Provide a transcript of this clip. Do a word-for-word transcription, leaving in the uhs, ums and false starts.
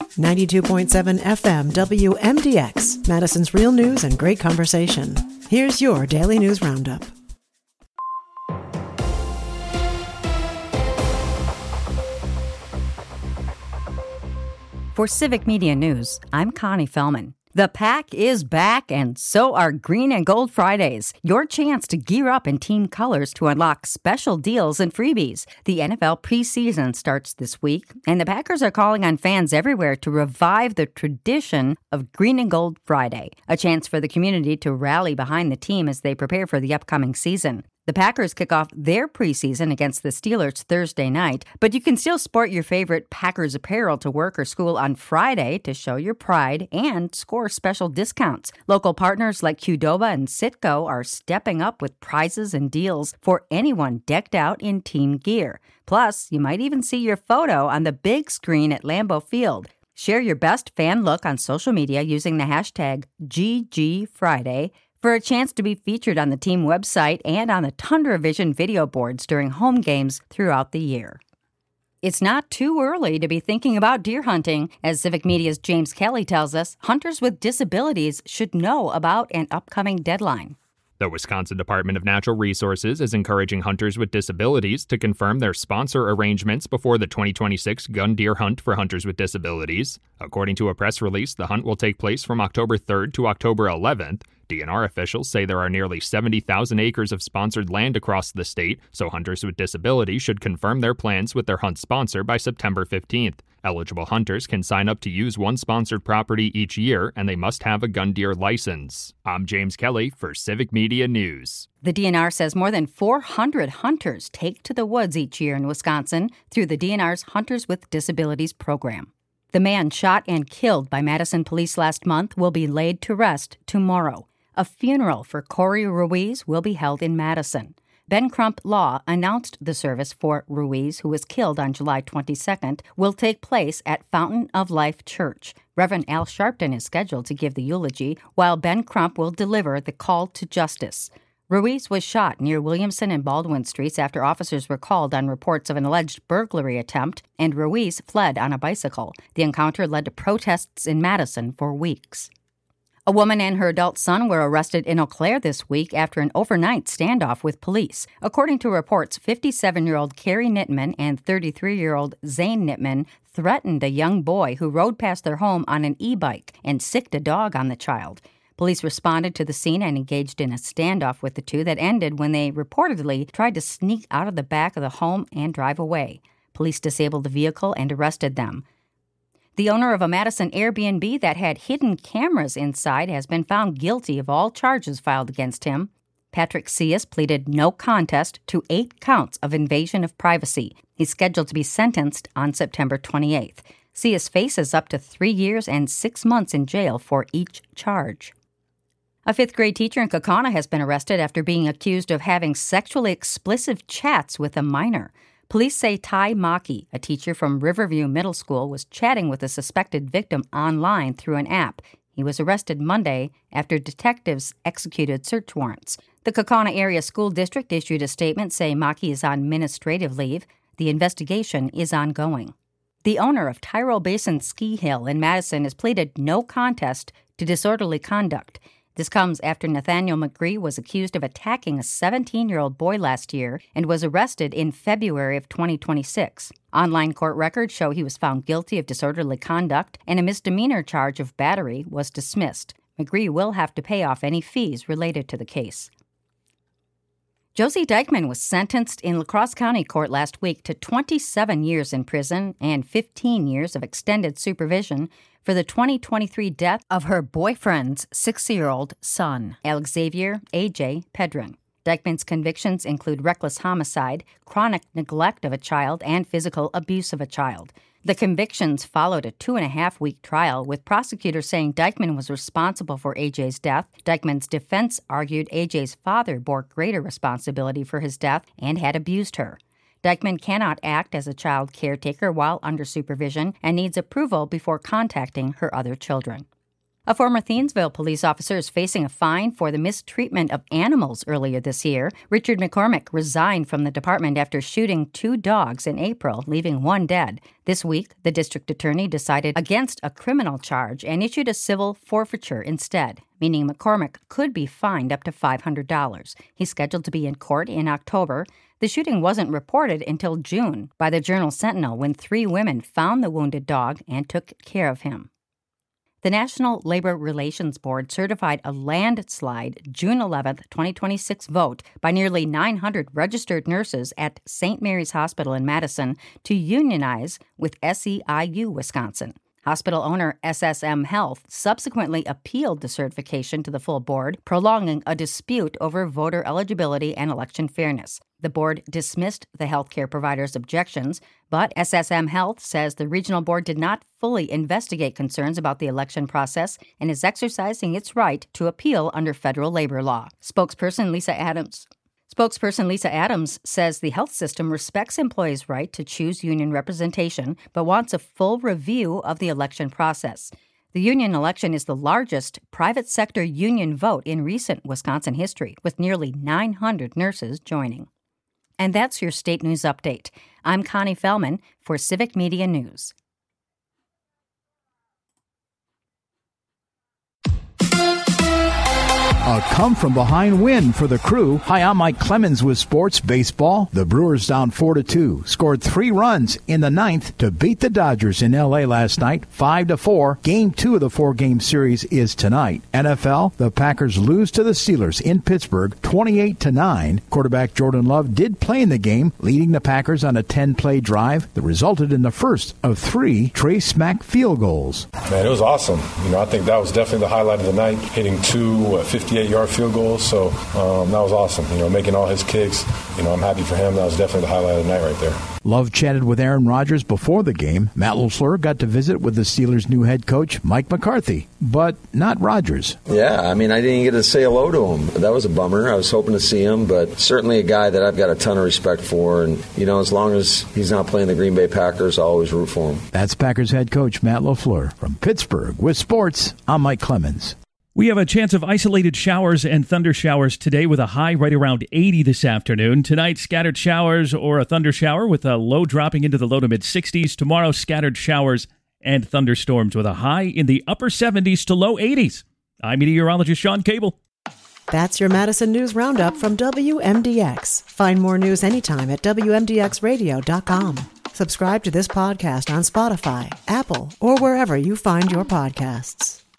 ninety-two point seven F M W M D X, Madison's real news and great conversation. Here's your Daily News Roundup. For Civic Media News, I'm Connie Fellman. The Pack is back, and so are Green and Gold Fridays, your chance to gear up in team colors to unlock special deals and freebies. The N F L preseason starts this week, and the Packers are calling on fans everywhere to revive the tradition of Green and Gold Friday, a chance for the community to rally behind the team as they prepare for the upcoming season. The Packers kick off their preseason against the Steelers Thursday night, but you can still sport your favorite Packers apparel to work or school on Friday to show your pride and score special discounts. Local partners like Qdoba and Citgo are stepping up with prizes and deals for anyone decked out in team gear. Plus, you might even see your photo on the big screen at Lambeau Field. Share your best fan look on social media using the hashtag G G Friday for a chance to be featured on the team website and on the Tundra Vision video boards during home games throughout the year. It's not too early to be thinking about deer hunting. As Civic Media's James Kelly tells us, hunters with disabilities should know about an upcoming deadline. The Wisconsin Department of Natural Resources is encouraging hunters with disabilities to confirm their sponsor arrangements before the twenty twenty-six gun deer hunt for hunters with disabilities. According to a press release, the hunt will take place from October third to October eleventh. D N R officials say there are nearly seventy thousand acres of sponsored land across the state, so hunters with disabilities should confirm their plans with their hunt sponsor by September fifteenth. Eligible hunters can sign up to use one sponsored property each year, and they must have a gun deer license. I'm James Kelly for Civic Media News. The D N R says more than four hundred hunters take to the woods each year in Wisconsin through the D N R's Hunters with Disabilities program. The man shot and killed by Madison police last month will be laid to rest tomorrow. A funeral for Corey Ruiz will be held in Madison. Ben Crump Law announced the service for Ruiz, who was killed on July twenty-second, will take place at Fountain of Life Church. Reverend Al Sharpton is scheduled to give the eulogy, while Ben Crump will deliver the call to justice. Ruiz was shot near Williamson and Baldwin Streets after officers were called on reports of an alleged burglary attempt, and Ruiz fled on a bicycle. The encounter led to protests in Madison for weeks. A woman and her adult son were arrested in Eau Claire this week after an overnight standoff with police. According to reports, fifty-seven-year-old Carrie Nittman and thirty-three-year-old Zane Nittman threatened a young boy who rode past their home on an e-bike and sicked a dog on the child. Police responded to the scene and engaged in a standoff with the two that ended when they reportedly tried to sneak out of the back of the home and drive away. Police disabled the vehicle and arrested them. The owner of a Madison Airbnb that had hidden cameras inside has been found guilty of all charges filed against him. Patrick Cias pleaded no contest to eight counts of invasion of privacy. He's scheduled to be sentenced on September twenty-eighth. Cias faces up to three years and six months in jail for each charge. A fifth-grade teacher in Kaukauna has been arrested after being accused of having sexually explicit chats with a minor. Police say Ty Maki, a teacher from Riverview Middle School, was chatting with a suspected victim online through an app. He was arrested Monday after detectives executed search warrants. The Kaukauna Area School District issued a statement saying Maki is on administrative leave. The investigation is ongoing. The owner of Tyrol Basin Ski Hill in Madison has pleaded no contest to disorderly conduct. This comes after Nathaniel McGree was accused of attacking a seventeen-year-old boy last year and was arrested in February of twenty twenty-six. Online court records show he was found guilty of disorderly conduct, and a misdemeanor charge of battery was dismissed. McGree will have to pay off any fees related to the case. Josie Dykman was sentenced in La Crosse County Court last week to twenty-seven years in prison and fifteen years of extended supervision for the twenty twenty-three death of her boyfriend's six-year-old son, Alexavier A J Pedron. Dykman's convictions include reckless homicide, chronic neglect of a child, and physical abuse of a child. The convictions followed a two-and-a-half-week trial, with prosecutors saying Dykman was responsible for A J's death. Dykman's defense argued A J's father bore greater responsibility for his death and had abused her. Dykman cannot act as a child caretaker while under supervision and needs approval before contacting her other children. A former Thiensville police officer is facing a fine for the mistreatment of animals earlier this year. Richard McCormick resigned from the department after shooting two dogs in April, leaving one dead. This week, the district attorney decided against a criminal charge and issued a civil forfeiture instead, meaning McCormick could be fined up to five hundred dollars. He's scheduled to be in court in October. The shooting wasn't reported until June by the Journal-Sentinel when three women found the wounded dog and took care of him. The National Labor Relations Board certified a landslide June eleventh, twenty twenty-six vote by nearly nine hundred registered nurses at Saint Mary's Hospital in Madison to unionize with S E I U Wisconsin. Hospital owner S S M Health subsequently appealed the certification to the full board, prolonging a dispute over voter eligibility and election fairness. The board dismissed the healthcare provider's objections, but S S M Health says the regional board did not fully investigate concerns about the election process and is exercising its right to appeal under federal labor law. Spokesperson Lisa Adams Spokesperson Lisa Adams says the health system respects employees' right to choose union representation, but wants a full review of the election process. The union election is the largest private sector union vote in recent Wisconsin history, with nearly nine hundred nurses joining. And that's your state news update. I'm Connie Fellman for Civic Media News. A come-from-behind win for the Crew. Hi, I'm Mike Clemens with Sports Baseball. The Brewers down four to two, scored three runs in the ninth to beat the Dodgers in L A last night, five to four. Game two of the four-game series is tonight. N F L, the Packers lose to the Steelers in Pittsburgh, twenty-eight to nine. Quarterback Jordan Love did play in the game, leading the Packers on a ten-play drive that resulted in the first of three Trey Smack field goals. Man, it was awesome. You know, I think that was definitely the highlight of the night, hitting two uh, fifty-eight-yard field goals. So um, that was awesome. You know, making all his kicks. You know, I'm happy for him. That was definitely the highlight of the night right there. Love chatted with Aaron Rodgers before the game. Matt LaFleur got to visit with the Steelers' new head coach, Mike McCarthy, but not Rodgers. Yeah, I mean, I didn't get to say hello to him. That was a bummer. I was hoping to see him, but certainly a guy that I've got a ton of respect for. And, you know, as long as he's not playing the Green Bay Packers, I'll always root for him. That's Packers head coach Matt LaFleur. From Pittsburgh with sports, I'm Mike Clemens. We have a chance of isolated showers and thunder showers today with a high right around eighty this afternoon. Tonight, scattered showers or a thunder shower with a low dropping into the low to mid sixties. Tomorrow, scattered showers and thunderstorms with a high in the upper seventies to low eighties. I'm meteorologist Sean Cable. That's your Madison News Roundup from W M D X. Find more news anytime at W M D X radio dot com. Subscribe to this podcast on Spotify, Apple, or wherever you find your podcasts.